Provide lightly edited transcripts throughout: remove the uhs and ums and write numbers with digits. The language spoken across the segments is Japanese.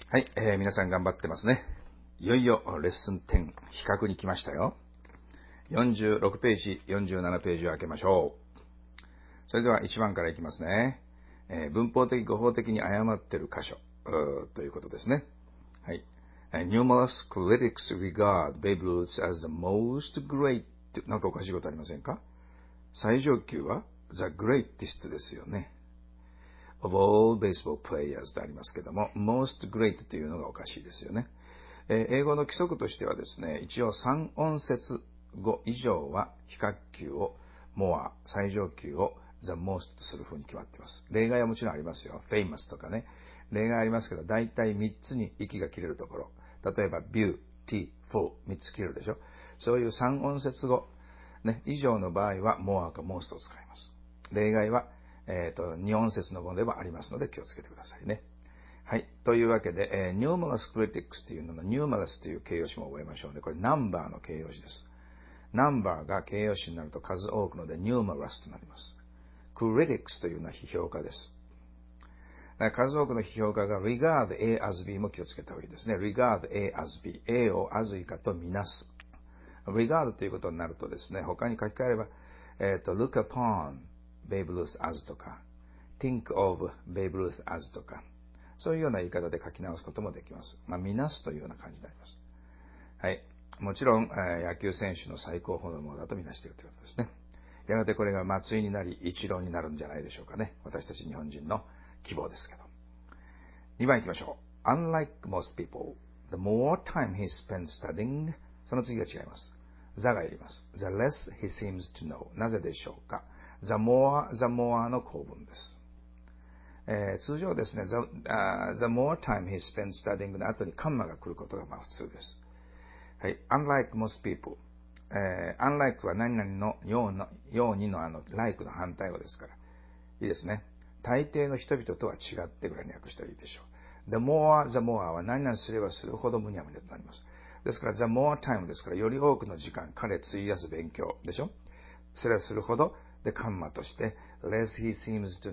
はい、皆さん頑張ってますね。いよいよレッスン10、比較に来ましたよ。46ページ、47ページを開けましょう。それでは1番からいきますね。文法的、語法的に誤っている箇所ということですね。はい。Numerous critics regard Babe Ruth as the most great なんかおかしいことありませんか？最上級は The greatest ですよね。of all baseball players とありますけども、most great というのがおかしいですよね。英語の規則としてはですね、一応3音節語以上は比較級を more、最上級を the most とする風に決まっています。例外はもちろんありますよ。famous とかね。例外ありますけど、大体3つに息が切れるところ。例えば beautiful、3つ切れるでしょ。そういう3音節語、ね、以上の場合は more か most を使います。例外は2音節のものではありますので気をつけてくださいね。はい。というわけで、numerous critics というのの numerous という形容詞も覚えましょうね。これナンバーの形容詞です。ナンバーが形容詞になると数多くので numerous となります。critics というのは批評家です。数多くの批評家が regard A as B も気をつけた方がいいですね。regard A as B。A をas 以下とみなす。regard ということになるとですね、他に書き換えれば、look upon Babe Ruth as とか、think of Babe Ruth as とか、そういうような言い方で書き直すこともできます。みなすというような感じになります。はい。もちろん、野球選手の最高峰のものだとみなしているということですね。やがてこれが松井になり、イチローになるんじゃないでしょうかね。私たち日本人の希望ですけど。2番行きましょう。Unlike most people, the more time he spends studying, その次が違います。the がいります。the less he seems to know. なぜでしょうか。the more の構文です。通常ですね、the more time he spends studying の後にカンマが来ることが普通です。はい。unlike most people。unlike は何々のようにのlike の反対語ですから。いいですね。大抵の人々とは違ってぐらいに訳したらいいでしょう。the more は何々すればするほどむにゃむにゃとなります。ですから、the more time ですから、より多くの時間、彼費やす勉強でしょ。すればするほど、で、カンマとして、less he seems to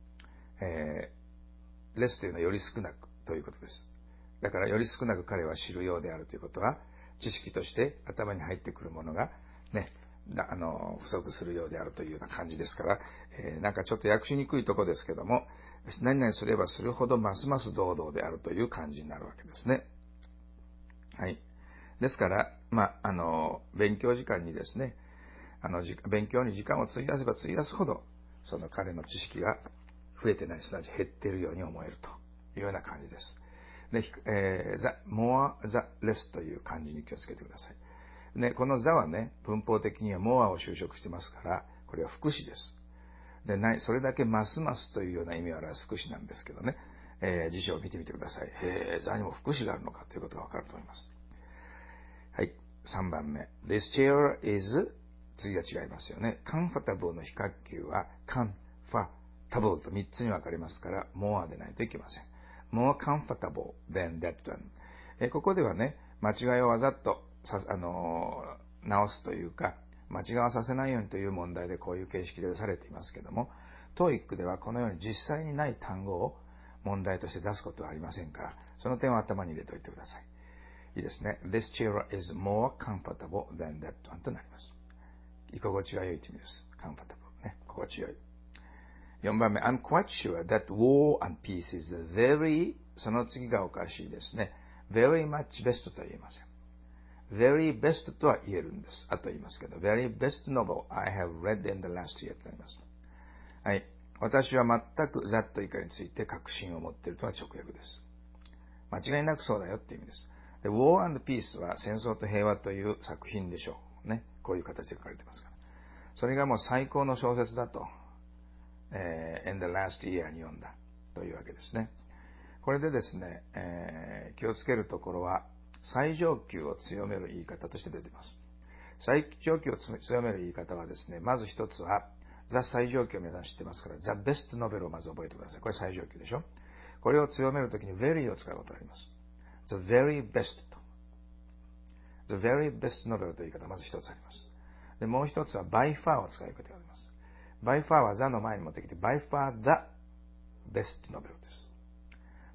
know。less というのはより少なくということです。だから、より少なく彼は知るようであるということは、知識として頭に入ってくるものが、ね、不足するようであるというような感じですから、なんかちょっと訳しにくいところですけども、何々すればするほどますます堂々であるという感じになるわけですね。はい。ですから、勉強時間にですね、勉強に時間を費やせば費やすほど、その彼の知識が増えてない、すなわち減っているように思えるというような感じです。で、the more, the less という漢字に気をつけてください。ね、この the はね、文法的には more を修飾してますから、これは副詞です。で、それだけますますというような意味を表す副詞なんですけどね、辞書を見てみてください。the にも副詞があるのかということがわかると思います。はい、3番目。This chair is 次が違いますよね。comfortable の比較級は comfortable と3つに分かれますから、more でないといけません。more comfortable than that one。ここではね、間違いをわざと直すというか、間違わさせないようにという問題でこういう形式で出されていますけども、TOEIC ではこのように実際にない単語を問題として出すことはありませんから、その点を頭に入れておいてください。いいですね。This chair is more comfortable than that one となります。居心地が良いという意味です。comfortable ね。心地よい。4番目。I'm quite sure that war and peace is very その次がおかしいですね。very much best とは言えません。very best とは言えるんです。あと言いますけど、very best novel I have read in the last year となります。はい。私は全く that 以下について確信を持っているとは直訳です。間違いなくそうだよっていう意味です。で、War and Peace は戦争と平和という作品でしょう。ね。こういう形で書かれてますから。それがもう最高の小説だと、in the last year に読んだというわけですね。これでですね、気をつけるところは、最上級を強める言い方として出ています。最上級を強める言い方はですね、まず一つは、ザ最上級を皆さん知ってますから、ザベストノベルをまず覚えてください。これ最上級でしょ。これを強めるときに very を使うことがあります。the very best と。the very best novel という言い方がまず一つあります。で、もう一つは by far を使うことがあります。by far は the の前に持ってきて by far the best novel です。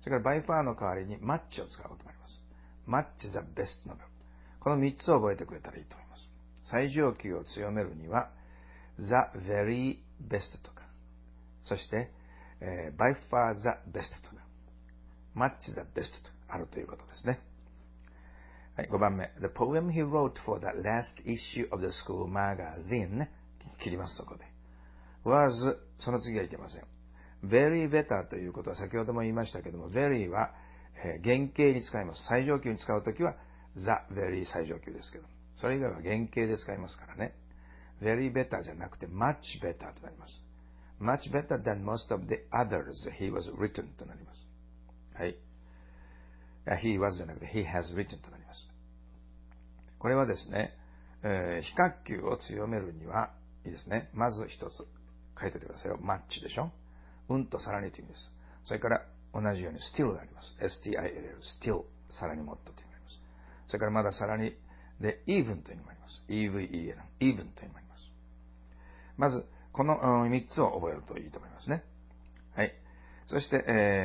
それから by far の代わりに much を使うことがあります。much the best の部分。この3つを覚えてくれたらいいと思います。最上級を強めるには the very best とか、そして、by far the best とか、much the best とかあるということですね。はい、5番目。The poem he wrote for the last issue of the school magazine 切ります、そこで。was その次はいけません。very better ということは先ほども言いましたけども、very は、原型に使います。最上級に使うときは the very 最上級ですけど、それ以外は原型で使いますからね。very better じゃなくて much better となります。much better than most of the others he was written となります。はい。he was じゃなくて he has written となります。これはですね、非角球を強めるには、いいですね。まず一つ書いておいてくださいよ。マッチでしょ。とさらにという意味です。それから同じように still があります。still、still、さらにもっとという意味があります。それからまださらにで even という意味もあります。even、even という意味もあります。まず、この3つを覚えるといいと思いますね。はい。そして、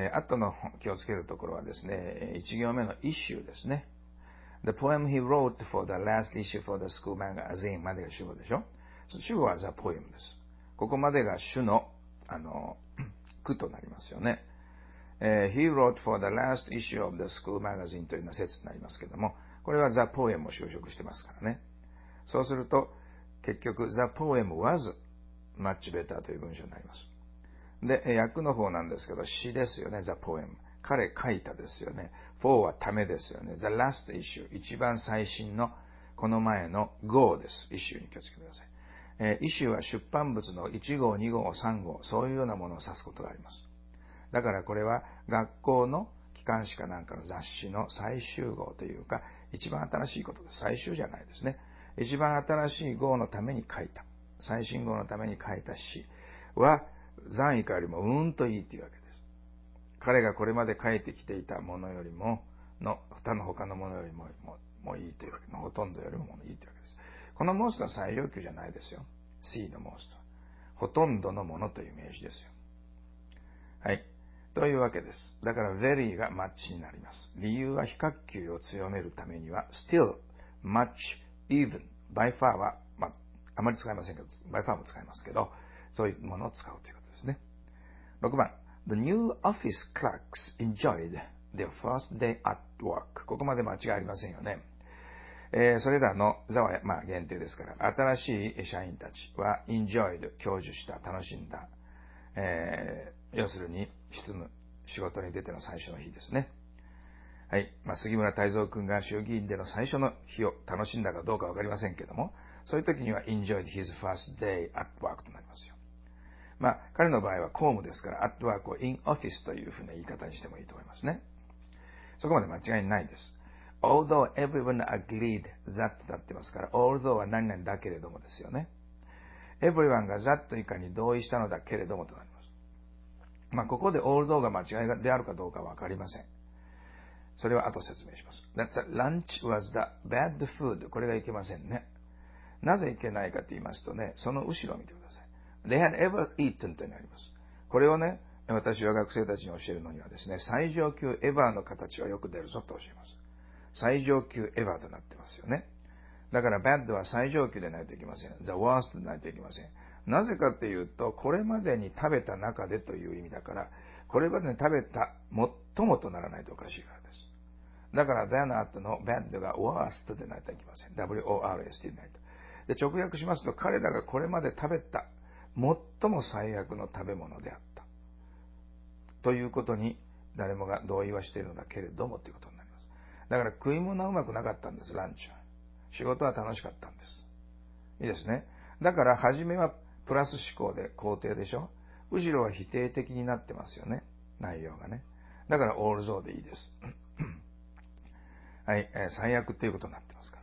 後の気をつけるところはですね、1行目の issue ですね。The poem he wrote for the last issue for the school magazine までが主語でしょ。主語は the poem です。ここまでが主の、句となりますよね。he wrote for the last issue of the school magazine というような説になりますけども、これは the poem を修飾してますからね。そうすると、結局 the poem was much better という文章になります。で、訳の方なんですけど、詩ですよね、the poem。彼書いたですよね。for はためですよね。the last issue。一番最新の、この前の号です。issue に気をつけてください。issue は出版物の1号、2号、3号、そういうようなものを指すことがあります。だからこれは学校の機関誌かなんかの雑誌の最終号というか、一番新しいことです。最終じゃないですね。一番新しい号のために書いた。最新号のために書いた詩は、残以下よりもといいというわけです。彼がこれまで書いてきていたものよりも、他のものよりもいいというわけで、ほとんどよりもいいというわけです。この most は最上級じゃないですよ。C の most は。ほとんどのものという名詞ですよ。はい。というわけです。だから very がマッチになります。理由は非角球を強めるためには still, much, even, by far は、あまり使いませんけど、by far も使いますけど、そういうものを使うということですね。6番。The new office clerks enjoyed their first day at work. ここまで間違いありませんよね。それらの座は、限定ですから、新しい社員たちは enjoyed、享受した、楽しんだ。要するに、仕事に出ての最初の日ですね。はい。杉村太蔵君が衆議院での最初の日を楽しんだかどうかわかりませんけども、そういう時には enjoyed his first day at work となりますよ。彼の場合は公務ですから、at work を in office というふうな言い方にしてもいいと思いますね。そこまで間違いないです。although everyone agreed that となってますから、although は何々だけれどもですよね。everyone が that 以下に同意したのだけれどもとなります。ここで although が間違いであるかどうかわかりません。それは後説明します。lunch was the bad food. これがいけませんね。なぜいけないかと言いますとね、その後ろを見てください。They had ever eaten というのがあります。これをね、私は学生たちに教えるのにはですね、最上級エバーの形はよく出るぞと教えます。最上級エバーとなってますよね。だから bad は最上級でないといけません。the worst でないといけません。なぜかっていうと、これまでに食べた中でという意味だから、これまでに食べた最もとならないとおかしいからです。だから than の後の bad が worst でないといけません。worst でないと。で、直訳しますと、彼らがこれまで食べた最も最悪の食べ物であった。ということに誰もが同意はしているのだけれどもということになります。だから食い物はうまくなかったんです、ランチは。仕事は楽しかったんです。いいですね。だから初めはプラス思考で肯定でしょ。後ろは否定的になってますよね。内容がね。だからオールゾーでいいです。はい、最悪ということになってますから。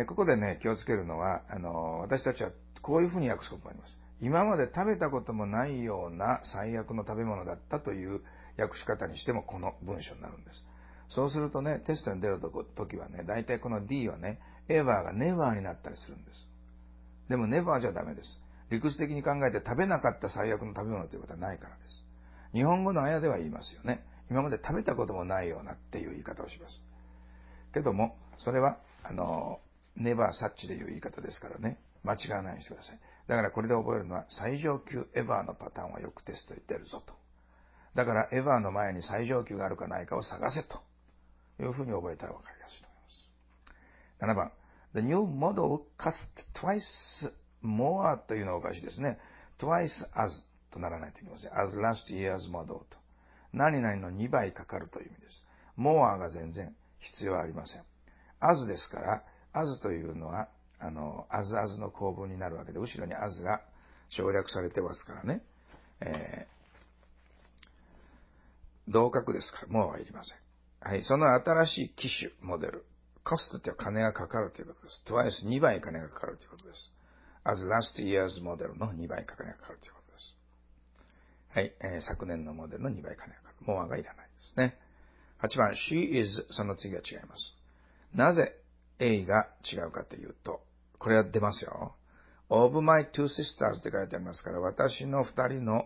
ここでね、気をつけるのは、私たちはこういうふうに訳すこともあります。今まで食べたこともないような最悪の食べ物だったという訳し方にしてもこの文章になるんです。そうするとね、テストに出るときはね、大体この D はね、エヴァーがネバーになったりするんです。でもネバーじゃダメです。理屈的に考えて食べなかった最悪の食べ物ということはないからです。日本語のあやでは言いますよね。 今まで食べたこともないようなっていう言い方をします。けども、それは、ネバーサッチでいう言い方ですからね、間違わないようにしてください。だからこれで覚えるのは、最上級エバーのパターンはよくテストで出るぞと。だからエバーの前に最上級があるかないかを探せというふうに覚えたらわかりやすいと思います。7番。The new model cost twice more というのはおかしいですね。twice as とならないといけません。as last year's model と。何々の2倍かかるという意味です。more が全然必要ありません。as ですから、as というのは、as as の構文になるわけで、後ろに as が省略されてますからね。同格ですから、more はいりません。はい。その新しい機種、モデル。コストって金がかかるということです。twice 2倍金がかかるということです。as last year's モデルの2倍金がかかるということです。はい。昨年のモデルの2倍金がかかる。more がいらないですね。8番、she is その次が違います。なぜ A が違うかというと、これは出ますよ。of my two sisters って書いてありますから、私の2人の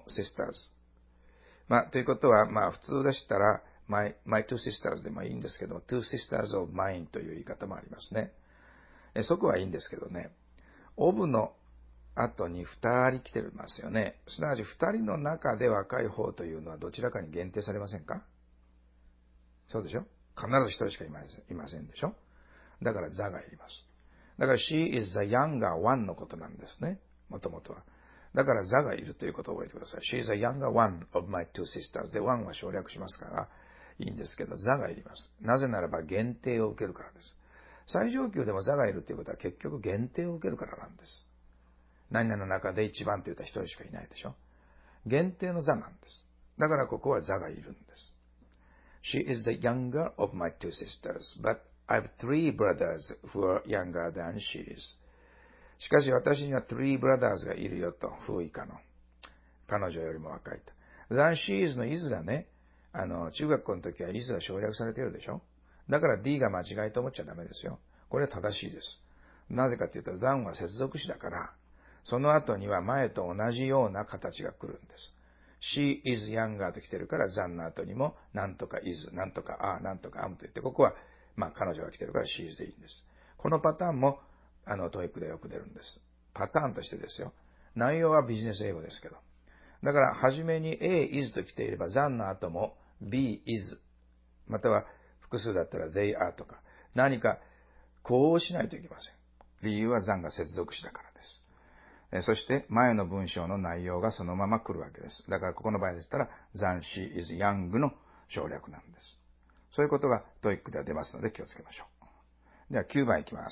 sisters。ということは、普通でしたら、my two sisters でもいいんですけど、two sisters of mine という言い方もありますね。そこはいいんですけどね。of の後に2人来てますよね。すなわち2人の中で若い方というのはどちらかに限定されませんか？そうでしょ？必ず1人しかいませんでしょ？だから座がいります。だから she is the younger one のことなんですね。もともとは。だから座がいるということを覚えてください。she is the younger one of my two sisters. で、one は省略しますからいいんですけど、座がいります。なぜならば限定を受けるからです。最上級でも座がいるということは結局限定を受けるからなんです。何々の中で一番と言ったら一人しかいないでしょ。限定の座なんです。だからここは座がいるんです。She is the younger of my two sisters, but I have three brothers who are younger than she is. しかし私にはthree brothers がいるよと、不以下の。彼女よりも若いと。than she is の is がね、中学校の時は is が省略されているでしょ。だから D が間違いと思っちゃダメですよ。これは正しいです。なぜかというと、than は接続詞だから、その後には前と同じような形が来るんです。she is younger と来てるから、than の後にも、なんとか is、なんとか are、なんとか am と言って、ここは、彼女が来てるから she is でいいんです。このパターンも、TOEIC でよく出るんです。パターンとしてですよ。内容はビジネス英語ですけど。だから、はじめに A is と来ていれば、than の後も B is、または複数だったら they are とか、何かこうしないといけません。理由はthanが接続詞だからです。そして前の文章の内容がそのまま来るわけです。だからここの場合でしたら、than she is young の省略なんです。そういうことが TOEIC では出ますので気をつけましょう。では9番いきます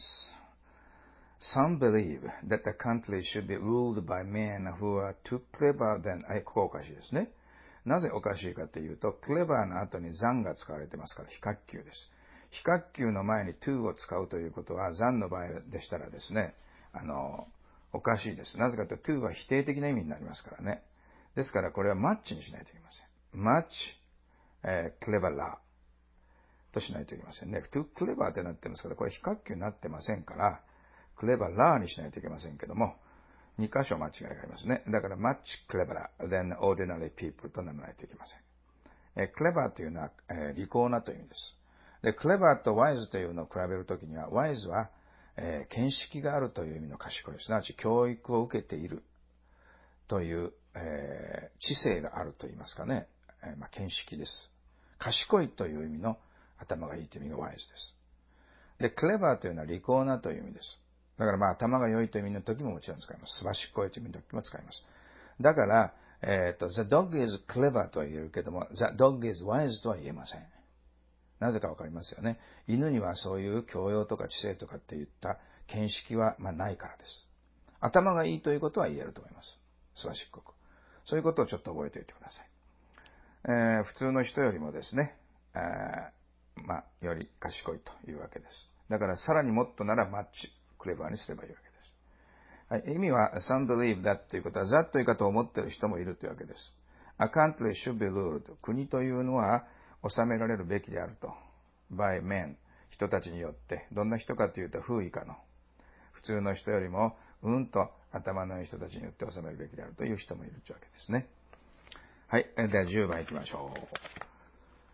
。Some believe that the country should be ruled by men who are too clever than... ここおかしいですね。なぜおかしいかというと、clever の後にthanが使われてますから、非角球です。非角球の前に to を使うということは、thanの場合でしたらですね、おかしいです。なぜかというと、to は否定的な意味になりますからね。ですから、これはマッチにしないといけません。much, cleverer としないといけませんね。to clever ってなってますけど、これ非角球になってませんから、cleverer にしないといけませんけども、2箇所間違いがありますね。だから、much cleverer than ordinary people とならないといけません。clever というのは、利口なという意味です。で、clever と wise というのを比べるときには、wise は、見識があるという意味の賢い。すなわち教育を受けているという、知性があると言いますかね。見識です。賢いという意味の頭がいいという意味が wise です。で、clever というのは利口なという意味です。だから頭が良いという意味の時ももちろん使います。すばしっこいという意味の時も使います。だから、the dog is clever とは言えるけども、the dog is wise とは言えません。なぜかわかりますよね。犬にはそういう教養とか知性とかっていった見識はないからです。頭がいいということは言えると思います。すばしっこく。そういうことをちょっと覚えておいてください。普通の人よりもですね、より賢いというわけです。だからさらにもっとならマッチ、クレバーにすればいいわけです。はい、意味は some believe that ということは that という方を思っている人もいるというわけです。A country should be ruled. 国というのは治められるべきであると。by men. 人たちによって。どんな人かというと、不以下の。普通の人よりも、と頭のいい人たちによって治めるべきであるという人もいるというわけですね。はい。では10番行きましょう。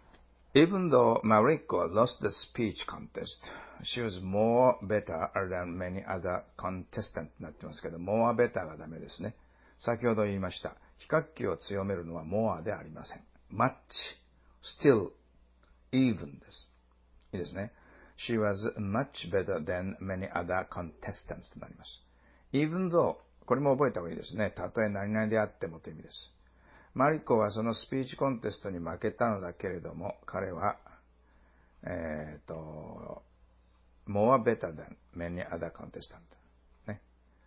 Even though Mariko lost the speech contest, she was more better than many other contestants になってますけど、more better がダメですね。先ほど言いました。比較級を強めるのは more でありません。much, still, even です。いいですね。She was much better than many other contestants となります。even though これも覚えた方がいいですね。たとえ何々であってもという意味です。マリコはそのスピーチコンテストに負けたのだけれども、彼は、more better than many other contestants、ね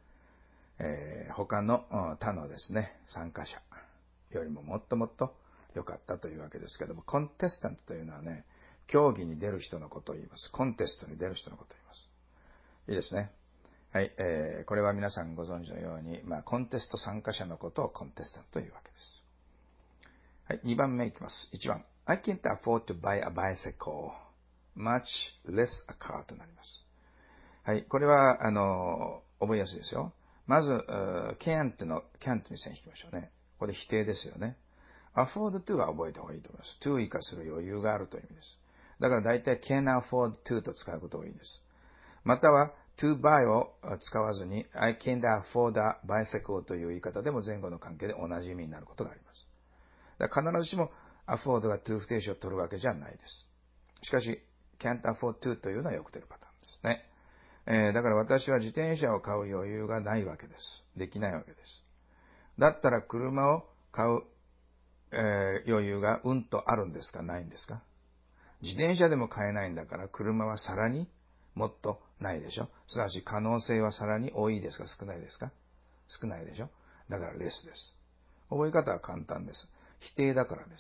他の他のですね、参加者よりももっともっと良かったというわけですけども、コンテスタントというのはね、競技に出る人のことを言います。コンテストに出る人のことを言います。いいですね。はい、これは皆さんご存知のように、コンテスト参加者のことをコンテスタントというわけです。はい、2番目いきます。1番。I can't afford to buy a bicycle, much less a car となります。はい、これは、覚えやすいですよ。まず、can't の can't に線引きましょうね。これ否定ですよね。afford to は覚えた方がいいと思います。to 以下する余裕があるという意味です。だから大体 can afford to と使うことがいいです。または to buy を使わずに I can't afford a bicycle という言い方でも前後の関係で同じ意味になることがあります。だから必ずしも afford が to 不定詞を取るわけじゃないです。しかし can't afford to というのはよく出るパターンですね。だから私は自転車を買う余裕がないわけです。できないわけです。だったら車を買う、余裕がうんとあるんですかないんですか？自転車でも買えないんだから車はさらにもっとないでしょ。すなわち可能性はさらに多いですか少ないですか？少ないでしょ。だからレスです。覚え方は簡単です。否定だからです。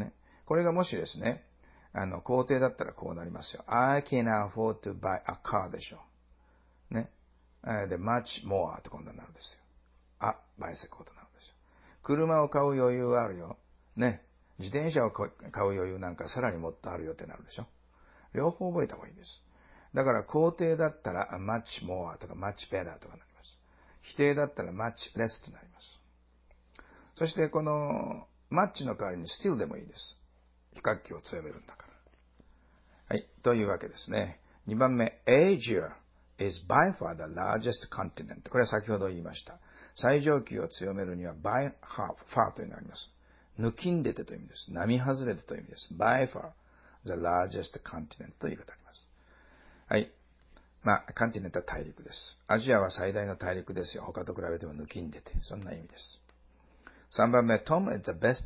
ね。これがもしですね、肯定だったらこうなりますよ。I can afford to buy a car でしょ。ね。で、much more って今度になるんですよ。バイセコとなるんですよ。車を買う余裕があるよ。ね。自転車を買う余裕なんかさらにもっとあるよってなるでしょ。両方覚えた方がいいです。だから肯定だったら much more とか much better とかになります。否定だったら much less となります。そしてこの much の代わりに still でもいいです。比較級を強めるんだから。はい。というわけですね。2番目、Asia is by far the largest continent. これは先ほど言いました。最上級を強めるには by far というのがあります。抜きんでてという意味です。並外れてという意味です。by far the largest continent という言い方あります。はい。カンティネントは大陸です。アジアは最大の大陸ですよ。他と比べても抜きんでて。そんな意味です。3番目、Tom is the best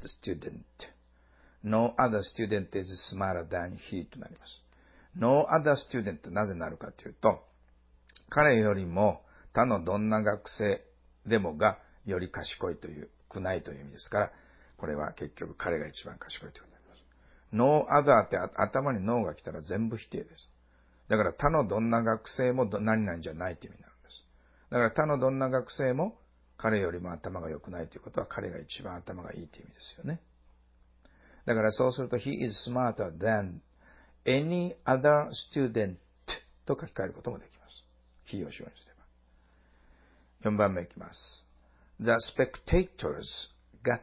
student.No other student is smarter than he となります。No other student なぜなるかというと、彼よりも他のどんな学生でもがより賢いという、くないという意味ですから、これは結局彼が一番賢いということになります。No other って頭に No が来たら全部否定です。だから他のどんな学生も何々じゃないという意味になるんです。だから他のどんな学生も彼よりも頭が良くないということは彼が一番頭がいいという意味ですよね。だからそうすると He is smarter than any other student と書き換えることもできます。He を主語にすれば。4番目いきます。The spectators got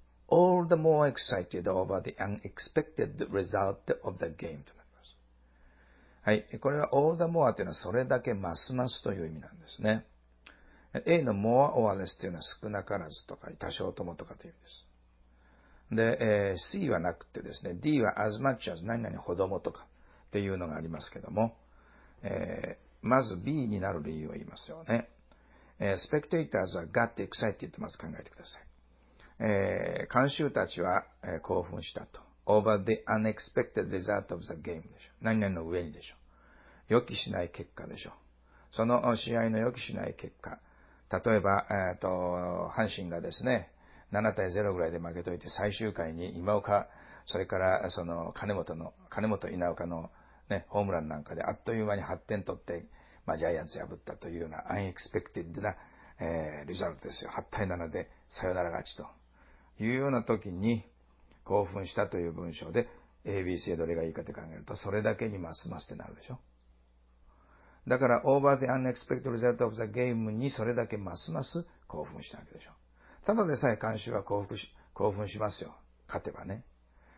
all the more excited over the unexpected result of the game となります。はい。これは all the more というのはそれだけますますという意味なんですね。A の more or less というのは少なからずとか多少ともとかという意味です。で、C はなくてですね、D は as much as 何々ほどもとかっていうのがありますけども、まず B になる理由を言いますよね。spectators は got excited とまず考えてください。観衆たちは、興奮したと。over the unexpected result of the game でしょ。何々の上にでしょ。予期しない結果でしょ。その試合の予期しない結果。例えば、阪神がですね、7対0ぐらいで負けといて、最終回に今岡、それからその金本稲岡のね、ホームランなんかであっという間に8点取って、ジャイアンツ破ったというようなアンエクスペクテッドな、リザルトですよ。8対7でサヨナラ勝ちというような時に興奮したという文章で ABC どれがいいかって考えると、それだけにますますってなるでしょ。だから、over the unexpected result of the game にそれだけますます興奮したわけでしょ。ただでさえ観衆は興奮しますよ。勝てばね。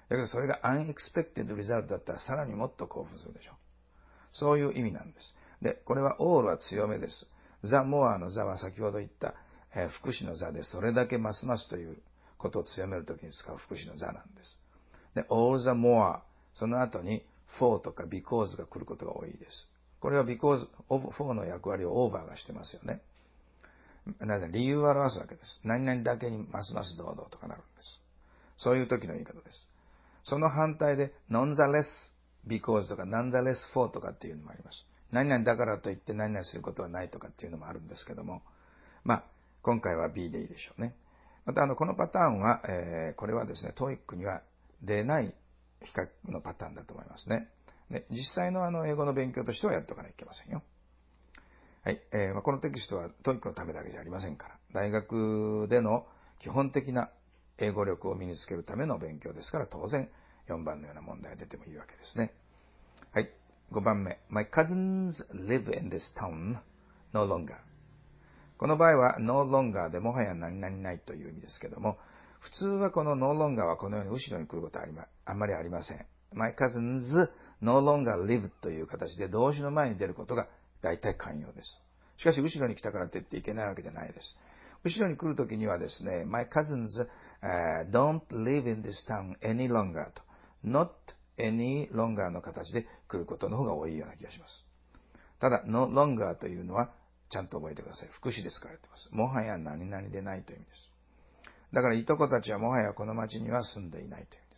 だけどそれが unexpected result だったらさらにもっと興奮するでしょ。そういう意味なんです。で、これは all は強めです。the more の the は先ほど言った、副詞の the で、それだけますますということを強めるときに使う副詞の the なんです。で、all the more、その後に for とか because が来ることが多いです。これは because of for の役割を over がしてますよね。なぜ理由を表すわけです。何々だけにますます堂々とかなるんです。そういう時の言い方です。その反対で nonetheless because とか nonetheless for とかっていうのもあります。何々だからといって何々することはないとかっていうのもあるんですけども、今回は B でいいでしょうね。またこのパターンは、これはですね、TOEIC には出ない比較のパターンだと思いますね。で、実際の英語の勉強としてはやっとかなきゃいけませんよ。はい。このテキストは TOEIC のためだけじゃありませんから、大学での基本的な英語力を身につけるための勉強ですから、当然4番のような問題が出てもいいわけですね。はい。5番目。My cousins live in this town no longer。この場合は no longer でもはや何々ないという意味ですけども、普通はこの no longer はこのように後ろに来ることはあんまりありません。My cousins no longer live という形で動詞の前に出ることが大体慣用です。しかし後ろに来たからといっていけないわけじゃないです。後ろに来るときにはですね、My cousins、don't live in this town any longer と not any longer の形で来ることの方が多いような気がします。ただ no longer というのはちゃんと覚えてください。副詞で使われています。もはや何々でないという意味です。だからいとこたちはもはやこの町には住んでいないという意味です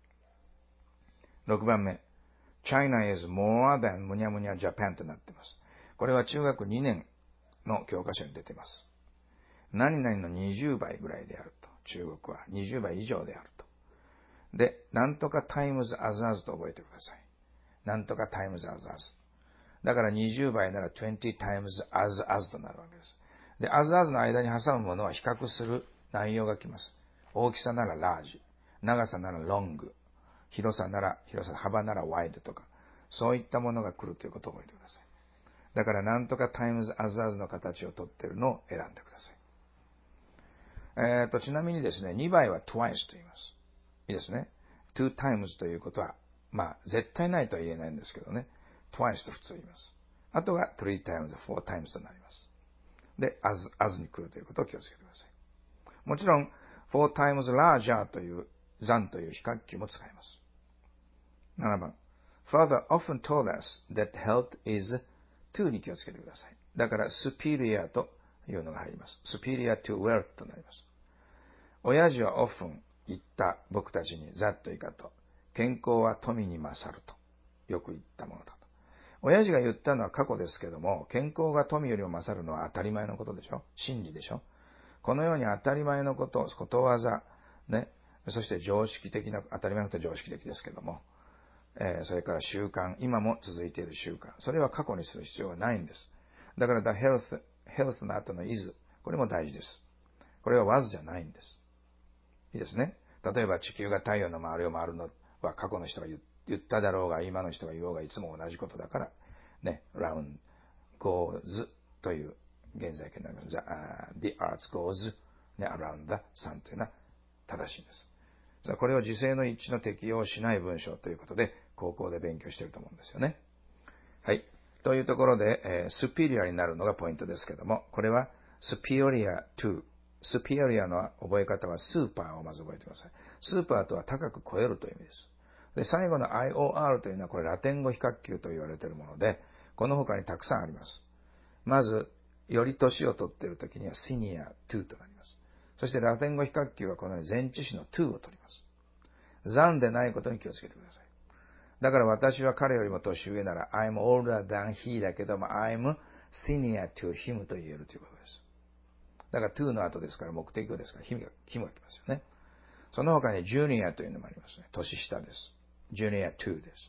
。6番目。China is more than むにゃむにゃ Japan となっています。これは中学2年の教科書に出ています。何々の20倍ぐらいであると。中国は20倍以上であると。で、なんとか times as as と覚えてください。なんとか times as as。だから20倍なら20 times as as となるわけです。で、as as の間に挟むものは比較する内容が来ます。大きさなら large、長さなら long、広さ、幅なら wide とか、そういったものが来るということを覚えてください。だからなんとか times as as の形をとっているのを選んでください。ちなみにですね、2倍は twice と言います。いいですね。two times ということは、絶対ないとは言えないんですけどね。twice と普通言います。あとが three times, four times となります。で、as に来るということを気をつけてください。もちろん、four times larger という、than という比較級も使います。7番。Father often told us that health is to に気をつけてください。だから superior というのが入ります。superior to wealth となります。親父は often 言った僕たちにざっと以下と、健康は富に勝るとよく言ったものだと。親父が言ったのは過去ですけども、健康が富よりも勝るのは当たり前のことでしょ。真理でしょ。このように当たり前のこと、ことわざ、ね、そして常識的な、当たり前のことは常識的ですけども、それから習慣、今も続いている習慣、それは過去にする必要はないんです。だから the health の後の is、これも大事です。これは was じゃないんです。いいですね。例えば地球が太陽の周りを回るのは過去の人が言っただろうが、今の人が言おうがいつも同じことだから、ね、round goes という現在形になります。the earth goes、ね、around the sun というのは正しいんです。これを時制の一致の適用しない文章ということで、高校で勉強していると思うんですよね。はい。というところで、superior になるのがポイントですけども、これは superior to。superior の覚え方はスーパーをまず覚えてください。スーパーとは高く超えるという意味です。で、最後の IOR というのはこれラテン語比較級と言われているもので、この他にたくさんあります。まず、より年を取っているときには senior to となります。そしてラテン語比較級はこのように前置詞の to を取ります。残でないことに気をつけてください。だから私は彼よりも年上なら I'm older than he だけども I'm senior to him と言えるということです。だから to の後ですから目的語ですから him が来ますよね。その他に junior というのもありますね。年下です。junior to です。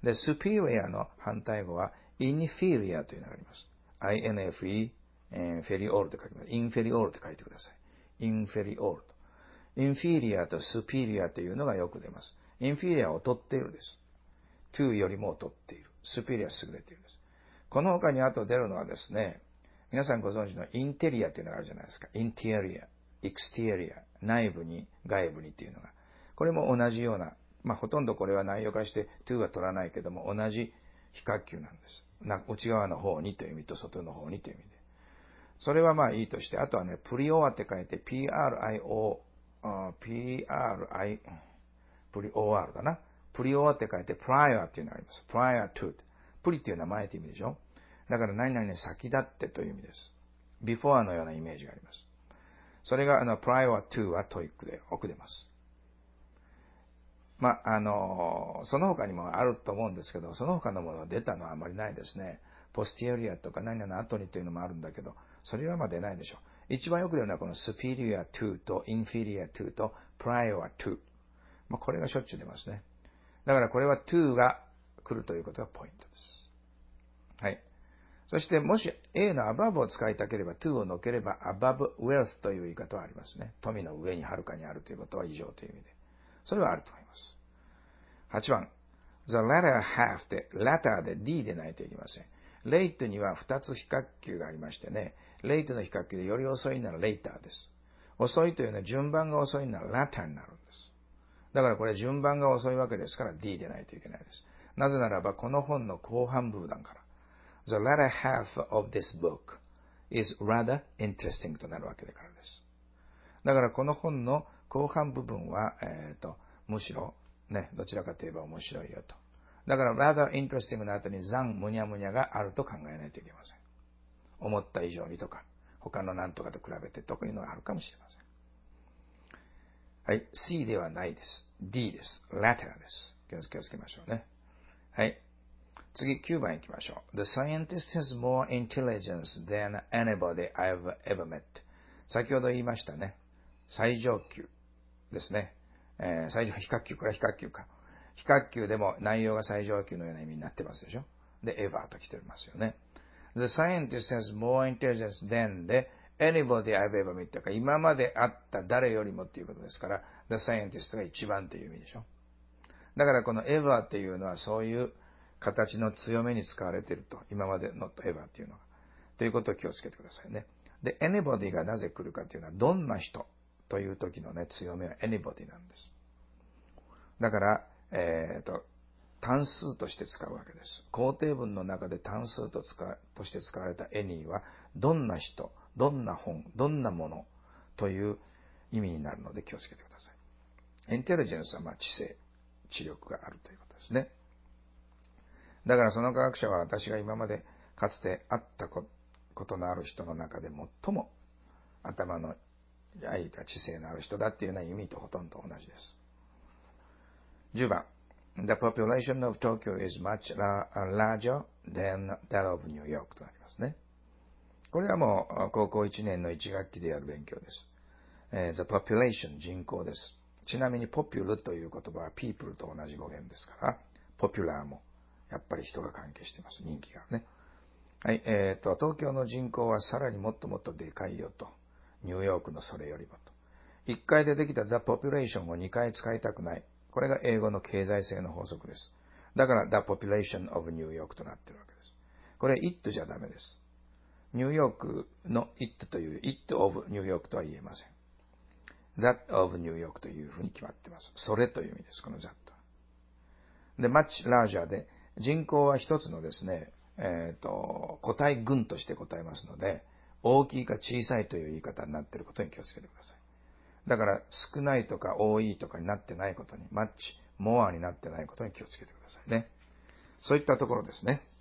で、superior の反対語は inferior というのがあります。infe、inferior と書きます。inferior と書いてください。inferior と。inferior と superior というのがよく出ます。inferior を劣っているです。to よりも劣っている。superior 優れているです。この他に後出るのはですね、皆さんご存知のインテリアというのがあるじゃないですか。インテリア、エクステリア、内部に外部にっていうのが。 これも同じような、ほとんどこれは内容化して to は取らないけども、同じ非角球なんです。内側の方にという意味と外の方にという意味で。それはいいとして、あとはね、プリオアって書いて PRIO、プリオアだな。プリオアって書いて prior っていうのがあります。prior to。プリっていうのは前という意味でしょ。だから何々に先立ってという意味です。before のようなイメージがあります。それがprior to はトイックで奥出ます。その他にもあると思うんですけど、その他のものは出たのはあまりないですね。ポスティアリアとか何々の後にというのもあるんだけど、それは出ないでしょう。一番よく出るのはこの superior to と inferior to と prior to。これがしょっちゅう出ますね。だからこれは to が来るということがポイントです。はい。そしてもし A の above を使いたければ to を除ければ above wealth という言い方はありますね。富の上にはるかにあるということは以上という意味で。それはあると思います。8番。the latter half で latter で D でないといけません。late には2つ非角球がありましてね。late の非角球でより遅いなら later です。遅いというのは順番が遅いなら latter になるんです。だからこれ順番が遅いわけですから D でないといけないです。なぜならばこの本の後半部分から The latter half of this book is rather interesting となるわけだからです。だからこの本の後半部分は、むしろね、どちらかといえば面白いよと。だから rather interesting の後に残むにゃむにゃがあると考えないといけません。思った以上にとか、他の何とかと比べてとかいうのがあるかもしれません。はい。C ではないです。D です。latter です。気をつけましょうね。はい。次、9番行きましょう。The scientist has more intelligence than anybody I've ever met. 先ほど言いましたね。最上級ですね。非角級、これは非角級か。非角級でも内容が最上級のような意味になってますでしょ。で、ever と来てますよね。The scientist has more intelligence than で、anybody I've ever met というか、今まで会った誰よりもっていうことですから、the scientist が一番という意味でしょ。だからこの ever っていうのはそういう形の強めに使われていると。今まで not ever っていうのが。ということを気をつけてくださいね。で、anybody がなぜ来るかというのは、どんな人という時のね、強めは anybody なんです。だから、単数として使うわけです。肯定文の中で単数として使われた any は、どんな人、どんな本、どんなものという意味になるので気をつけてください。インテリジェンスは知性、知力があるということですね。だからその科学者は私が今までかつて会ったことのある人の中で最も頭の愛か知性のある人だっていうような意味とほとんど同じです。10番。The population of Tokyo is much larger than that of New York となりますね。これはもう高校1年の1学期でやる勉強です。The population 人口です。ちなみに popul という言葉は people と同じ語源ですから、popular もやっぱり人が関係しています。人気がね。はい。東京の人口はさらにもっともっとでかいよと。ニューヨークのそれよりもと。1回でできた the population を2回使いたくない。これが英語の経済性の法則です。だから the population of New York となっているわけです。これ it じゃダメです。ニューヨークの it という it of New York とは言えません。that of New York というふうに決まっています。それという意味です。この that。で、much larger で人口は一つのですね、個体群として答えますので、大きいか小さいという言い方になっていることに気をつけてください。だから、少ないとか多いとかになってないことに、much more になってないことに気をつけてくださいね。そういったところですね。